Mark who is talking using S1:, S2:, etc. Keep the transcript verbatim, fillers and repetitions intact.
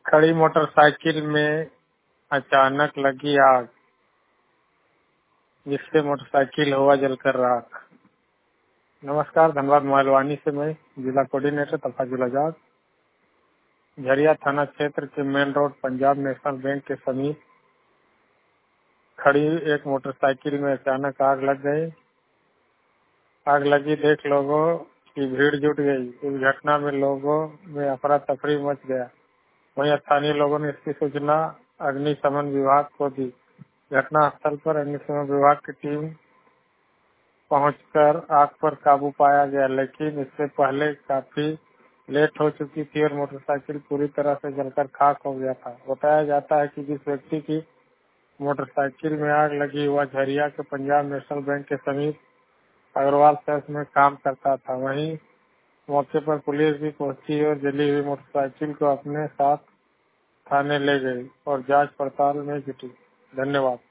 S1: खड़ी मोटरसाइकिल में अचानक लगी आग, जिससे मोटरसाइकिल हुआ जलकर राख। नमस्कार, धनबाद मोबाइल से मैं जिला कोऑर्डिनेटर तफाजुल आजाद। झरिया थाना क्षेत्र के main road Punjab National Bank के समीप खड़ी एक मोटरसाइकिल में अचानक आग लग गई। आग लगी देख लोगों की भीड़ जुट गई। इस घटना में लोगों में अफरा तफरी मच गया। वहीं स्थानीय लोगों ने इसकी सूचना अग्निशमन विभाग को दी। घटना स्थल पर अग्निशमन विभाग की टीम पहुंचकर आग पर काबू पाया गया, लेकिन इससे पहले काफी लेट हो चुकी थी और मोटरसाइकिल पूरी तरह से जलकर खाक हो गया था। बताया जाता है कि जिस व्यक्ति की मोटरसाइकिल में आग लगी हुआ झरिया के पंजाब नेशनल बैंक के समीप अग्रवाल सेल्स में काम करता था। वहीं मौके पर पुलिस भी पहुंची और जली हुई मोटरसाइकिल को अपने साथ थाने ले गई और जांच पड़ताल में जुटी। धन्यवाद।